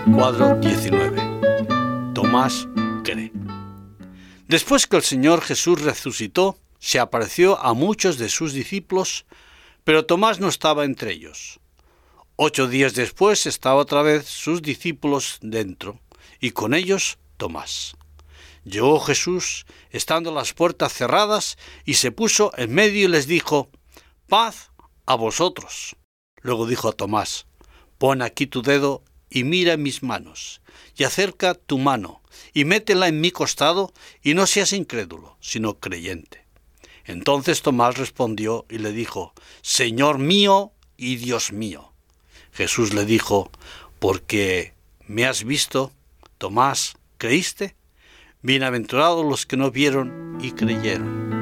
Cuadro 19. Tomás cree. Después que el Señor Jesús resucitó, se apareció a muchos de sus discípulos, pero Tomás no estaba entre ellos. 8 días después estaban otra vez sus discípulos dentro, y con ellos Tomás. Llegó Jesús, estando las puertas cerradas, y se puso en medio y les dijo: «Paz a vosotros». Luego dijo a Tomás: «Pon aquí tu dedo y mira mis manos, y acerca tu mano, y métela en mi costado, y no seas incrédulo, sino creyente». Entonces Tomás respondió y le dijo: «Señor mío y Dios mío». Jesús le dijo: «Porque me has visto, Tomás, ¿creíste? Bienaventurados los que no vieron y creyeron».